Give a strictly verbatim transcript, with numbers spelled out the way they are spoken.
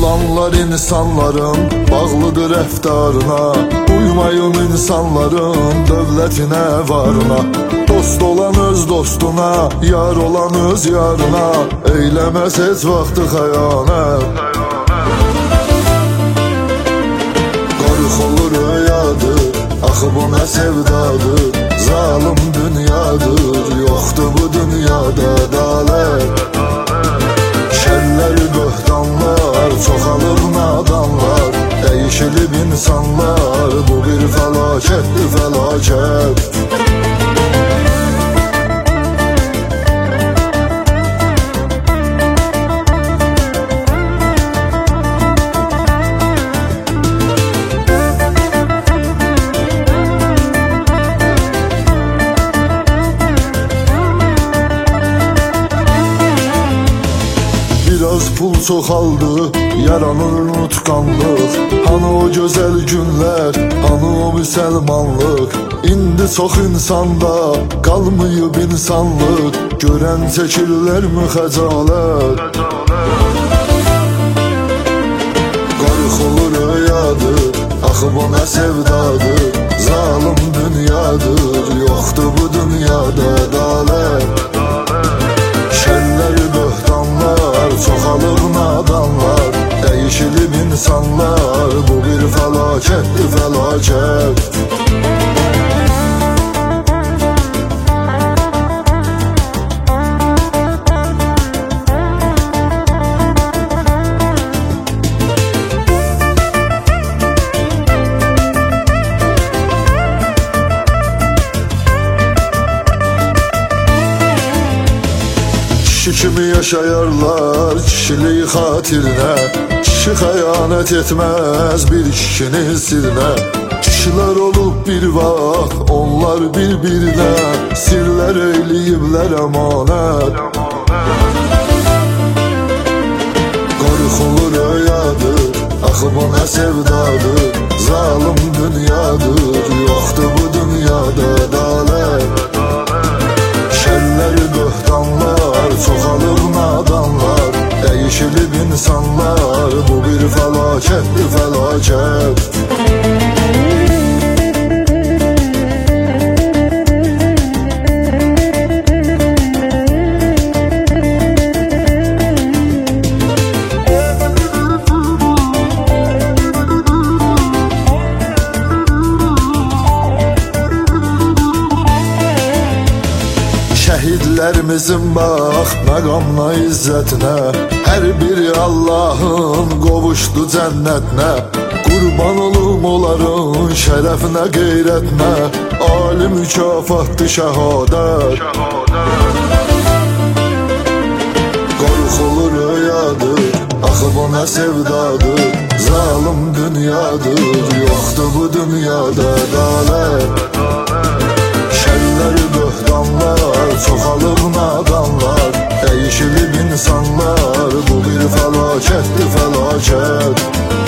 Planlar insanların bağlıdır eftarına. Uymayın insanların dövlətine varına. Dost olan öz dostuna, yar olan öz yarına. Eyləməz heç vaxtı xəyanət. Qarıq olur rüyadır, axı bu nə sevdadır. Zalim dünyadır, yoxdur bu dünyada ədalət. Şərlər, böhtanlar, çoxalıb nadanlar. Dəyişilib insanlar, bu bir fəlakətdir, fəlakət. Biraz pul çoxaldı, yaranır unutqanlıq. Hani o gözəl günlər, hani o müsəlmanlıq. İndi çox insanda qalmayıb insanlıq. Görən çəkirlərmi xəcalət. Qarıq olur rüyadır, axı bu nə sevdadır. Zalim dünyadır, yoxdur bu dünyada ədalət. Şərlər, böhtanlar, çoxalıb nadanlar. Dəyişilib insanlar, bu bir fəlakətdir, fəlakət. Kişi kimi yaşayarlar kişiliği xatirinə. Kişi xəyanət etməz bir kişinin sirrinə. Kişilər olub bir vaxt, onlar bir-birinə. Sirlər eyləyiblər əmanət. Qarıq olur rüyadır, axı bu nə sevdadır. Zalim dünyadır, yoxdur bu dünyada ədalət. Şərlər, böhtanlar, çoxalıb nadanlar. Dəyişilib insanlar, bu bir fəlakətdir, fəlakət. Şəhidlərimizin bax məqamına, izzətinə. Hər biri Allahın qovuşdu cənnətinə. Qurban olum onların şərəfinə, qeyrətinə. Ali mükafatdır şəhadət. Qorx olur rüyadır, axı bu nə sevdadır. Zalim dünyadır, yoxdur bu dünyada ədalət. Şərlər, böhtanlar, çoxalıb nadanlar. Dəyişilib insanlar, bu bir fəlakətdir, fəlakət.